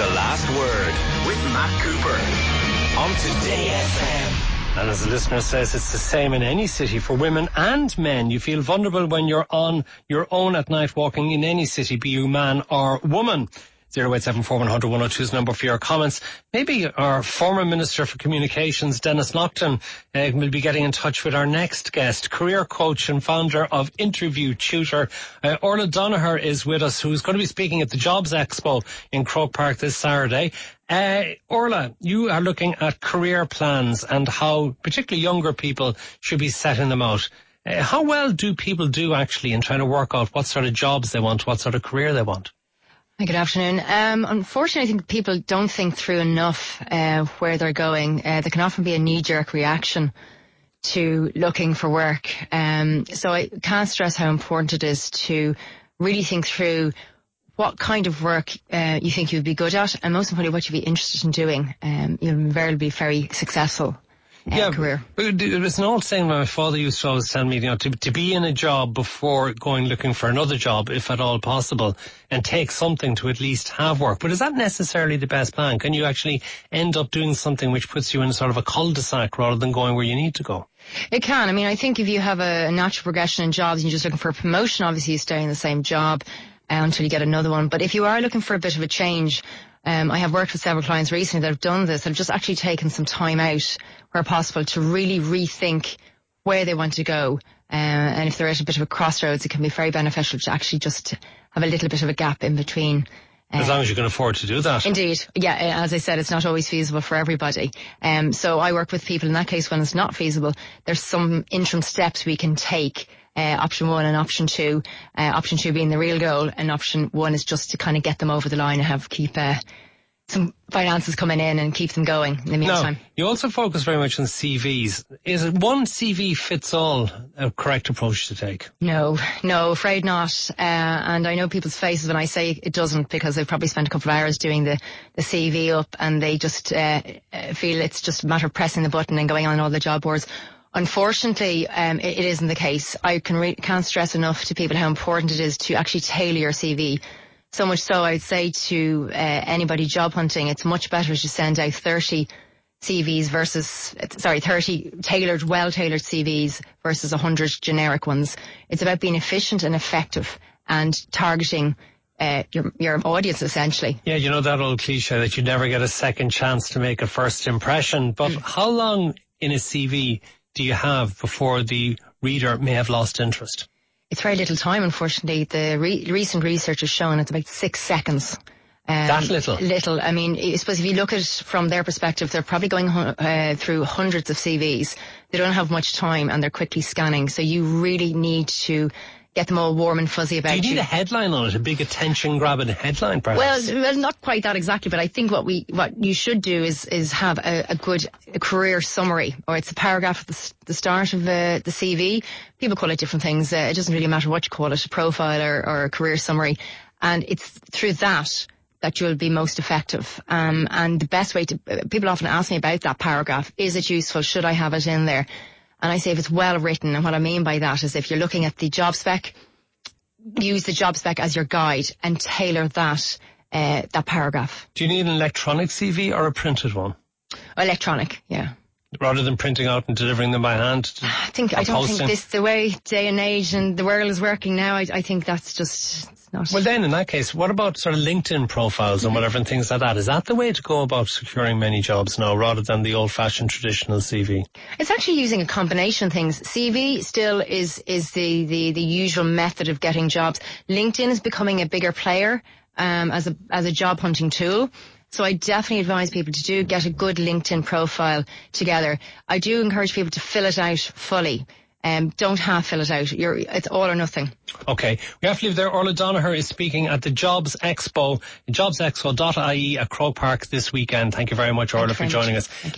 The Last Word with Matt Cooper on Today FM. And as the listener says, it's the same in any city for women and men. You feel vulnerable when you're on your own at night walking in any city, be you man or woman. 0874100 is the number for your comments. Maybe our former Minister for Communications, Denis Naughten, will be getting in touch with our next guest, career coach and founder of Interview Tutor. Orla Donnelly is with us, who's going to be speaking at the Jobs Expo in Croke Park this Saturday. Orla, you are looking at career plans and how particularly younger people should be setting them out. How well do people do actually in trying to work out what sort of jobs they want, what sort of career they want? Good afternoon. Unfortunately, I think people don't think through enough where they're going. There can often be a knee-jerk reaction to looking for work. So I can't stress how important it is to really think through what kind of work you think you'd be good at, and most importantly, what you'd be interested in doing. You'll invariably be very successful. Career. But it's an old saying my father used to always tell me, to be in a job before going looking for another job, if at all possible, and take something to at least have work. But is that necessarily the best plan? Can you actually end up doing something which puts you in sort of a cul-de-sac rather than going where you need to go? It can. I mean, I think if you have a natural progression in jobs and you're just looking for a promotion, obviously you stay in the same job until you get another one. But if you are looking for a bit of a change, I have worked with several clients recently that have done this, that have just actually taken some time out where possible to really rethink where they want to go. And if they're at a bit of a crossroads, it can be very beneficial to actually just have a little bit of a gap in between. As long as you can afford to do that. Indeed. Yeah, as I said, it's not always feasible for everybody. So I work with people in that case when it's not feasible. There's some interim steps we can take. Option one and option two. Option two being the real goal, and option one is just to kind of get them over the line and keep some finances coming in and keep them going in the meantime. Now, you also focus very much on CVs. Is it one CV fits all a correct approach to take? No, afraid not. And I know people's faces when I say it doesn't, because they've probably spent a couple of hours doing the CV up, and they just feel it's just a matter of pressing the button and going on all the job boards. Unfortunately, it isn't the case. I can't stress enough to people how important it is to actually tailor your CV. So much so, I would say to anybody job hunting, it's much better to send out 30 CVs versus, 30 well-tailored CVs versus 100 generic ones. It's about being efficient and effective and targeting your audience, essentially. Yeah, that old cliche that you never get a second chance to make a first impression. But how long in a CV do you have before the reader may have lost interest? It's very little time, unfortunately. The recent research has shown it's about 6 seconds. That little? Little. I mean, I suppose if you look at it from their perspective, they're probably going through hundreds of CVs. They don't have much time and they're quickly scanning. So you really need to get them all warm and fuzzy about you. Do you need a headline on it, a big attention-grabbing headline, perhaps? Well, not quite that exactly, but I think what you should do is have a good career summary, or it's a paragraph at the start of the CV. People call it different things. It doesn't really matter what you call it, a profile or a career summary. And it's through that you'll be most effective. And the best way people often ask me about that paragraph, is it useful? Should I have it in there? And I say if it's well written, and what I mean by that is if you're looking at the job spec, use the job spec as your guide and tailor that paragraph. Do you need an electronic CV or a printed one? Electronic, yeah. Rather than printing out and delivering them by hand? I don't think this, the way day and age and the world is working now, I think that's just not. Well then, in that case, what about sort of LinkedIn profiles and whatever and things like that? Is that the way to go about securing many jobs now, rather than the old-fashioned traditional CV? It's actually using a combination of things. CV still is the usual method of getting jobs. LinkedIn is becoming a bigger player as a job hunting tool. So I definitely advise people to get a good LinkedIn profile together. I do encourage people to fill it out fully. Don't half fill it out. It's all or nothing. Okay. We have to leave there. Orla Donnelly is speaking at the Jobs Expo, jobsexpo.ie at Croke Park this weekend. Thank you very much, Orla, for joining us.